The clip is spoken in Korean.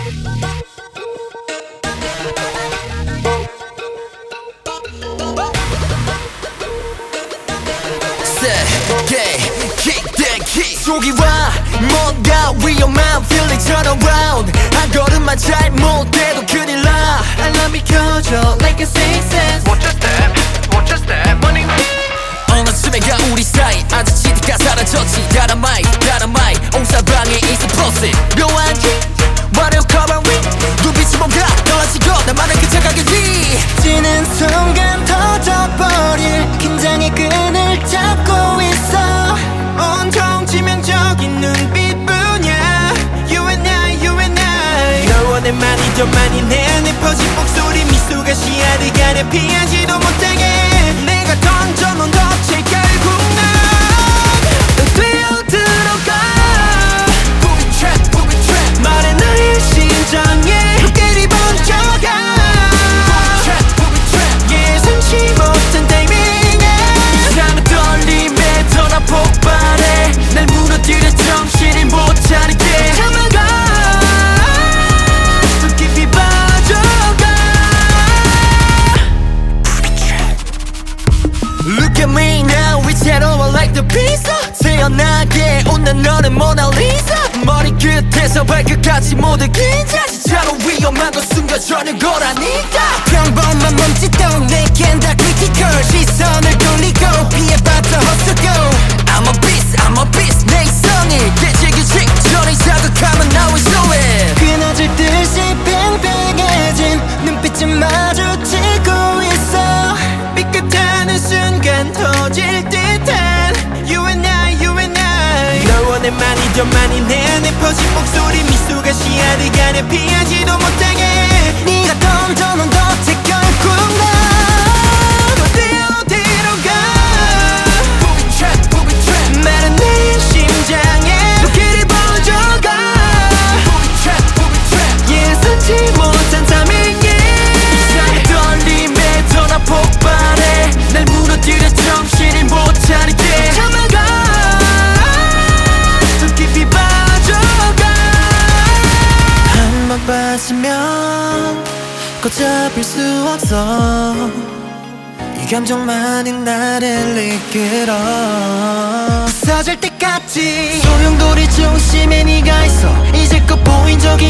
속이 와 뭔가 위험한 feeling turn around 한 걸음만 잘못해도 큰일 나 알람이 켜져 like a sixth Watch your step, watch your step money 어느쯤에가 우리 사이 아직 치티가 사라졌지 Dynamite 옹사방에 있어 plus it 묘한 기 완벽한 위 눈빛이 뭔가 떨어지고 나만의 그 착각이지 지는 순간 터져버릴 긴장의 끈을 잡고 있어 온통 치명적인 눈빛뿐이야 You and I 너와 내 많이 더 많이 내 퍼진 목소리 미소가 시야를 가려 피하지도 못하게 내가 던져놓은 덫에 결국 난 뛰어들어가 Booby trap 말해 너의 심장에 불길이 번져가 Booby trap 예상치 못한 타이밍에 이상한 떨림에 전화 폭발해 날 무너뜨려 정신이 못 차리게 참아가 또 깊이 빠져가 Look at me now 위태로워 like the pizza 태연하게 웃는 너는 모나리자 머리끝에서 발끝까지 모두 긴장 진짜로 위험한 건 숨겨져는 거라니까 평범한 몸짓도 내겐 다 critical 시선을 돌리고 피해봤자 헛수고 I'm a beast 내 이성이 깨지기 직전에 자극하면 now it's so it 그나질 듯이 팽팽해진 눈빛이 마주치고 있어 삐끗하는 순간 터질 듯한 You and I 너와 내 많이 더 많이 내 퍼진 목소리 미소가 시야를 가려 피하지도 못하게 네가 던져놓은 덫에 결국 난 어디로 가 Booby trap 마른 내 심장에 불길이 번져가 Booby trap 예상치 못한 타이밍에 이상한 떨림에 전화 폭발해 날 무너뜨려 정신이 못 차리게 참아가 또 깊이 빠져가 한 번 빠지면 걷잡을 수 없어 이 감정만이 나를 이끌어 부서질 때까지 소용돌이 중심에 네가 있어 이제껏 보인 적